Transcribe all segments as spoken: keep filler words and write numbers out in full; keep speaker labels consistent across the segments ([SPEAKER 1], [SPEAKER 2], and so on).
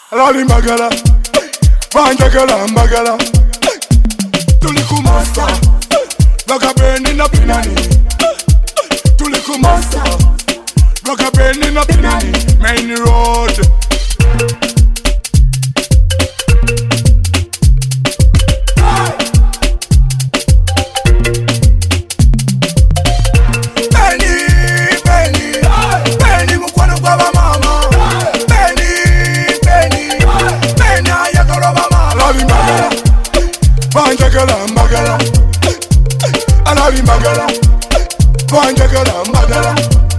[SPEAKER 1] Lali magala, banjagala mbagala. Tulikumasta, Roka beni na pinani. Tulikumasta, Roka beni na pinani. Main road. Banjagala mbagala, alali magala, banjagala mbagala.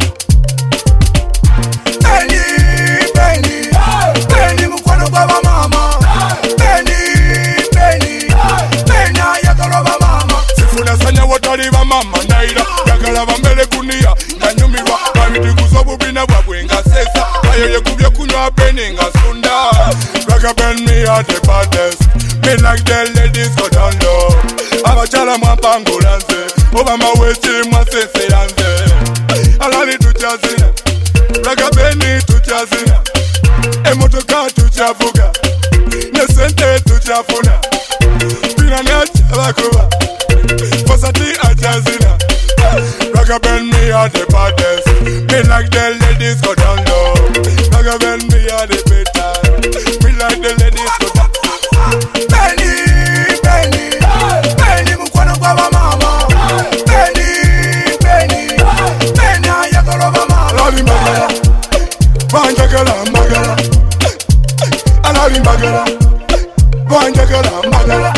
[SPEAKER 1] Beni, beni, beni mukwano baba mama. Beni, beni, beni ayagala ba mama. Sifuna sanya watali ba mama naira, yagala bambele kunia, nanyumirwa babidi kusobu bina bwabwe nga sesa. Ayo yekubye kunywa beni nga sunda. Roka Ben me at the baddest. Me like the ladies go down low. Abachala mwampango lanze, Obama weti mwasese yanze. Alali tuchazina, Roka Beni tuchazina. Emotoka tuchavuga, nesente tuchafuna. Pina necha bakuba, Fosati achazina. Roka Ben me at the baddest. Me like the ladies go down low. Roka Ben me at the better. Me like the ladies go down low. Beni, Beni, Beni mukwano baba mama. Beni, Beni, Beni ayagala ba mama. Alali magala, banjagala magala. Alali magala, banjagala magala.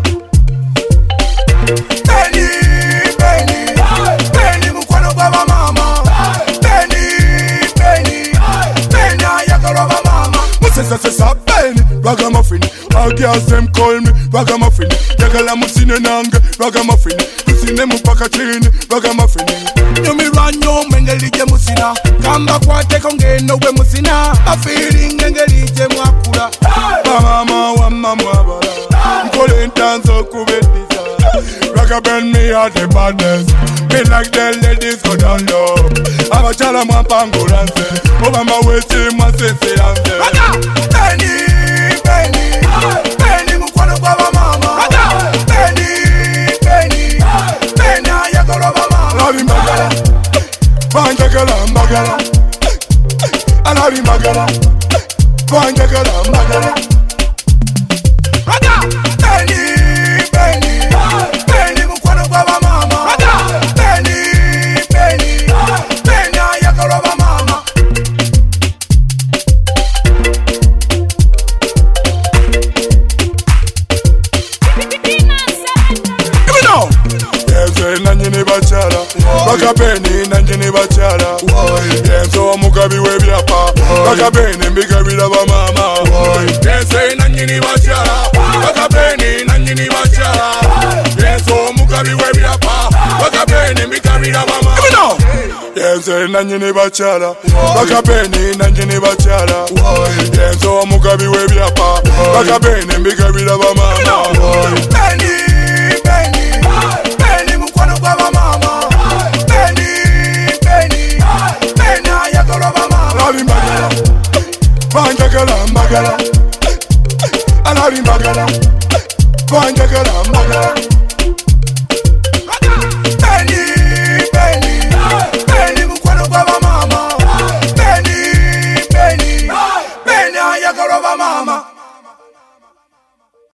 [SPEAKER 1] Beni, Beni, Beni mukwano baba mama. Beni, Beni, Beni ayagala ba mama. Musesa sesa Beni, ragamuffin. All girls them call me ragamuffin. Jagala musine nange ragamuffin. Musine mupaka chini ragamuffin. Nyumi ranyo mengelije musina. Kamba kwate kongeno we musina. A feeling engelije mwakula. Ba mama wa mama wabala. Mkole ntanzo kubetiza. Roka Ben me at the baddest. Me like the ladies go down low. Abachala mwampango lanze. Obama weti mwasese yanze. Beni, Beni, Beni mukwano baba mama. Beni, Beni, Beni ayagala ba mama. Alali magala, banjagala mbagala. Alali magala, banjagala mbagala. Beni, Beni, Beni mukwano baba mama. Beni, Beni, Beni ayagala ba mama. Nanyini bachala, Roka Beni nanyini bachala. Yenso mugabi webyapa, Roka Beni mbigabira ba mama. Yenso nanyini bachala, Roka Beni nanyini bachala. Yenso mugabi webyapa, Roka Beni mbigabira ba mama. Yenso nanyini bachala, Roka Beni nanyini bachala. Yenso mugabi webyapa, Roka Beni mbigabira ba mama. Beni, Beni, Beni mukwano baba mama. Beni, Beni, Beni ayagala ba mama. Alali magala, banjagala magala. Alali magala, banjagala magala. Beni, Beni, Beni mukwano baba mama. Beni, Beni, Beni ayagala ba mama.